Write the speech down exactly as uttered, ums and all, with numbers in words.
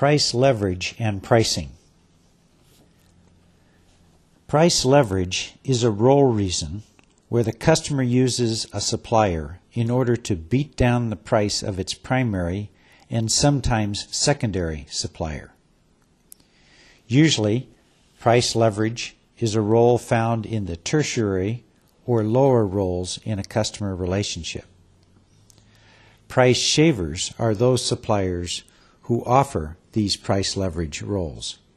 Price leverage and pricing. Price leverage is a role reason where the customer uses a supplier in order to beat down the price of its primary and sometimes secondary supplier. Usually, price leverage is a role found in the tertiary or lower roles in a customer relationship. Price shavers are those suppliers who offer these price leverage roles.